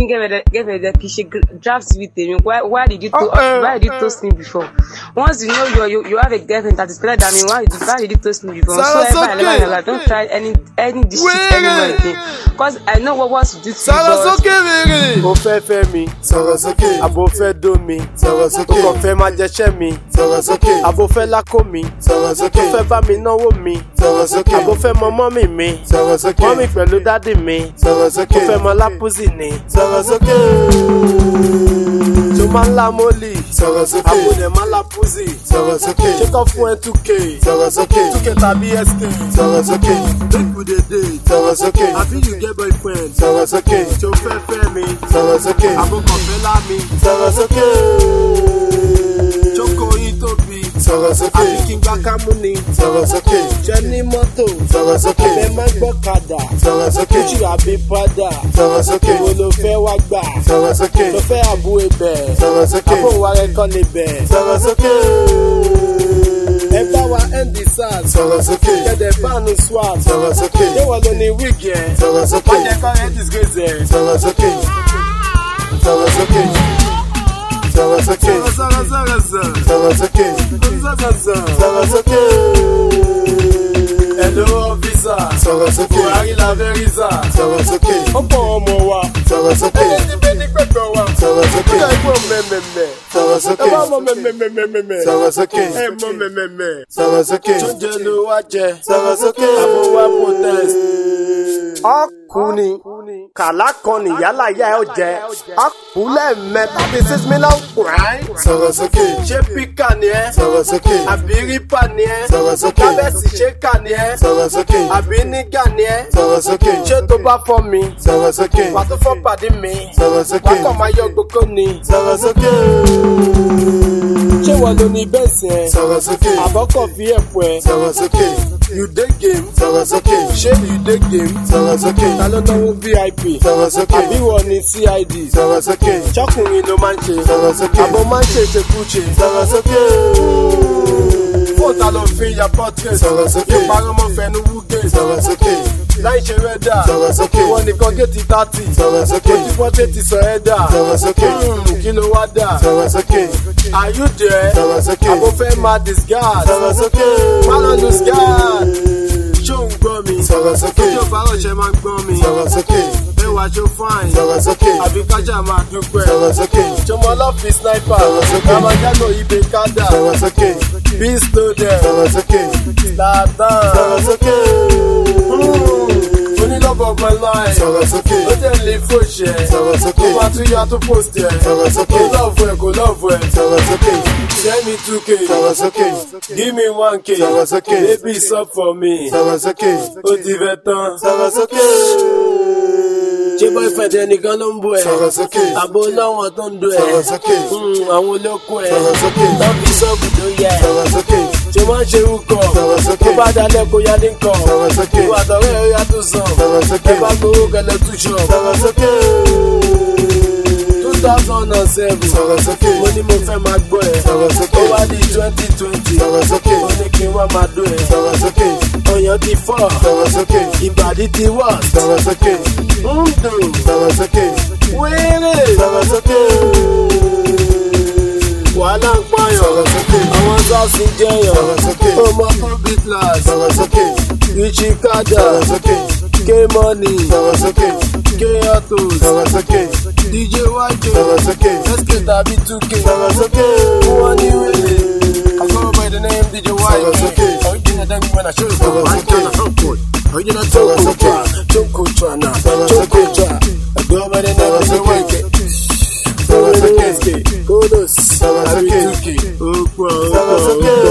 Get she drafts with him. Why did you toast me before? Once you know you have a girlfriend that is better than me, why did you toast me before? So ever, don't try any this shit anymore again. Because I know what to do to you. Mo fẹ́ mi, sọ̀rọ̀ sókè. Abo fẹ́ dó mi, sọ̀rọ̀ sókè. O kàn fẹ́ máa jẹṣẹ́ mi, sọ̀rọ̀ sókè. Abo fẹ́ lákò mi, sọ̀rọ̀ sókè. O fẹ́ bá mi náwó mi, sọ̀rọ̀ sókè. Abo fẹ́ mọ mọ́mì mi, sọ̀rọ̀ sókè. Mọ́mì pẹ̀lú dádì mi, sọ̀rọ̀ sókè. O fẹ́ mọ lápúzì ni, sọ̀rọ̀ sókè. Tó máa ń la mólì, sọ̀rọ̀ sókè. Abo dẹ̀ máa ń la púzì, sọ̀rọ̀ sókè. Ṣé kọ́ fún ẹ 2K, sọ̀rọ̀ sókè. 2K tàbí SK, sọ̀rọ̀ sókè. Make we dey date, sọ̀rọ̀ sókè. Àbí you get boyfriend, sọ̀rọ̀ sókè. Ṣé o fẹ́ mi, sọ̀rọ̀ sókè. Abo kàn fẹ́ lá mi, sọ̀rọ̀ sókè. Jókòó yín tóbi, sọ̀rọ̀ sókè. Àbí kí n gbá kámú ni, sọ̀rọ̀ sókè. Ṣé ní mọ́tò, sọ̀rọ̀ sókè. Abẹ́ máa ń gbọ́kadà, sọ̀rọ̀ sókè. Kúchì àbí Prada, sọ̀rọ̀ sókè. Wo ló fẹ́ wá gbà, sọ̀rọ̀ sókè. Ló fẹ́ àbú ebẹ̀, sọ̀rọ̀ sókè. Àbò wa rẹ̀ kọ́ lè bẹ̀, sọ̀rọ̀ sókè. Ẹ bá wa end SARS, sọ̀rọ̀ sókè. Kẹ̀dẹ̀ bánu swap, sọ̀rọ̀ sókè. Ṣé wọ́n ló ní wíìgì ẹ̀, sọ̀rọ̀ sókè. Wọ́n jẹ́ kọ́ ẹ̀ disgrace ẹ̀, sọ̀rọ̀ sókè. Sọ̀rọ̀ sókè. Sọ̀rọ̀ sókè. Sọ̀rọ̀ sókè. Sọ̀rọ̀ sókè. Hello officer, sọ̀rọ̀ sókè. Buhari la Veriza, sọ̀rọ̀ sókè. Ó pọ̀ ọmọ wa, sọ̀rọ̀ sókè. Ẹni bẹ́ẹ̀ ní pẹ̀pẹ̀ wa, sọ̀rọ̀ sókè. Ó yẹ kó mẹ́mẹ́mẹ́, sọ̀rọ̀ sókè. Ẹ bá mọ mẹ́mẹ́mẹ́mẹ́mẹ́, sọ̀rọ̀ sókè. Ẹ mọ mẹ́mẹ́mẹ́, sọ̀rọ̀ sókè. Tó jẹ́ ló wá jẹ, sọ̀rọ̀ sókè. Àbò wa protest. Ọkùnrin kàlá kan nìyálà yá ẹ jẹ. Ọkùnrin mẹ́ta bí 6 million kùrán. Sọ̀rọ̀ sókè. Ṣé píkà ni ẹ? Sọ̀rọ̀ sókè. Àbí rípà ni ẹ? Sọ̀rọ̀ sókè. Kábẹ́sì ṣé kà ni ẹ? Sọ̀rọ̀ sókè. Àbí nígà ni ẹ? Sọ̀rọ̀ sókè. Ṣé tó bá fọ́ mi? Sọ̀rọ̀ sókè. Wà tó fọ́ pàdé mi? Sọ̀rọ̀ sókè. Wà kàn máa yọ gbogbo ni? Sọ̀rọ̀ sókè. Ṣé wọ́n lo ní bẹ́ẹ̀sì ẹ? Sọ̀rọ̀ sókè. Àbọ̀kọ̀ fi ẹ̀pọ̀ ẹ? Sọ̀rọ̀ sókè. You dey game? Sọ̀rọ̀ sókè. Ṣé you dey game? Sọ̀rọ̀ sókè. Ta ló náwó VIP? Sọ̀rọ̀ sókè. Àbí wọ́n ní CID? Sọ̀rọ̀ sókè. Ṣọ́kùnrin ló máa ń ṣe? Sọ̀rọ̀ sókè. Àbò máa ń ṣe ìṣekúṣe? Sọ̀rọ̀ sókè. Fóònù ló fi ya portrait. Sọ̀rọ̀ sókè. Yóò parọ́ mọ́ fẹnu wúgé. Sọ̀rọ̀ sókè. Láì ṣe rẹ́dà. Sọ̀rọ̀ sókè. Wọ́n nìkan géètì 30. Sọ̀rọ̀ sókè. Ojú pọ́tẹ́ ti sọ ẹ́dà. Sọ̀rọ̀ sókè. Kí ló wá dà? Sọ̀rọ̀ sókè. Are you there? Sọ̀rọ̀ sókè. Àbò fẹ́ máa disguard. Sọ̀rọ̀ sókè. Má lọ lose guard. Ṣó ń gbọ́ mi? Sọ̀rọ̀ sókè. Ojú ọ̀bá ọ̀ṣẹ́ máa ń gbọ́ mi. Sọ̀rọ̀ sókè. Ẹwà ṣó fine. Sọ̀rọ̀ sókè. Àbí kájà máa dúpẹ́. Sọ̀rọ̀ sókè. Ṣọmọ ọlọ́fin sniper. Sọ̀rọ̀ sókè. Ramajano ibè kádà. Sọ̀rọ̀ sókè. Beast loaded. Sọ̀rọ̀ sókè. Slatan. Sọ̀rọ̀ sókè. Love of my life. Sọ̀rọ̀ sókè. Ó tẹ̀ lè fòṣẹ̀. Sọ̀rọ̀ sókè. Ó máa tún yá tó post ẹ̀. Sọ̀rọ̀ sókè. Kò lọ́ọ̀fù ẹ̀ kò lọ́ọ̀fù ẹ̀. Sọ̀rọ̀ sókè. Send me 2K. Sọ̀rọ̀ sókè. Give me 1K. Sọ̀rọ̀ sókè. Baby sub for me. Sọ̀rọ̀ sókè. Ó ti fẹ́ tán. Sọ̀rọ̀ sókè. Ṣé boyfriend ẹnìkan ló ń bú ẹ? Sọ̀rọ̀ sókè. Àbò lọ́wọ́ tó ń do ẹ? Sọ̀rọ̀ sókè. Àwọn olókùn ẹ? Sọ̀rọ̀ sókè. Tọ́pì sọ́ọ̀bù tó yẹ? Sọ̀rọ̀ sókè. Ṣé máa ń ṣe wúkọ̀? Sọ̀rọ̀ sókè. Tó bá dalẹ̀ kó yá ní kọ̀. Sọ̀rọ̀ sókè. Ìwà àtọ̀rẹ́ ẹ̀ yá tó sàn. Sọ̀rọ̀ sókè. Ẹ bá gbowó gẹlẹ́ tú ṣọ̀. Sọ̀rọ̀ sókè. 2007. Sọ̀rọ̀ sókè. Mo ní mo fẹ́ máa gbọ́ ẹ. Sọ̀rọ̀ sókè. Ó wá di 2020. Sọ̀rọ̀ sókè. Ó ní kí n wá máa dún ẹ. Sọ̀rọ̀ sókè. Ọyàn ti fọ́. Sọ̀rọ̀ sókè. Ìbàdí ti wọ̀. Sọ̀rọ̀ sókè. Ń dùn. Sọ̀rọ̀ sókè. Wéré. Sọ̀rọ̀ sókè. Wàhálà ń pààyàn. Sọ̀rọ̀ sókè. Àwọn sọ́ọ̀sì jẹyàn. Sọ̀rọ̀ sókè. Ọmọ public class. Sọ̀rọ̀ sókè. Richie Kada. Sọ̀rọ̀ sókè. K-Money. Sọ̀rọ̀ sókè. K-Autos. Sọ̀rọ̀ sókè. DJ YJ. Sọ̀rọ̀ sókè. SK tàbí 2K. Sọ̀rọ̀ sókè. Wọ́n ní wèrè. I go by the name DJ YJ. Sọ̀rọ̀ sókè. Original them when I show you. Sọ̀rọ̀ sókè. Original Chokotra na. Chokotra. I go by the name DJ YJ. Sọ̀rọ̀ sókè. Kodos. Sọ̀rọ̀ sókè. Sọ̀rọ̀ sókè.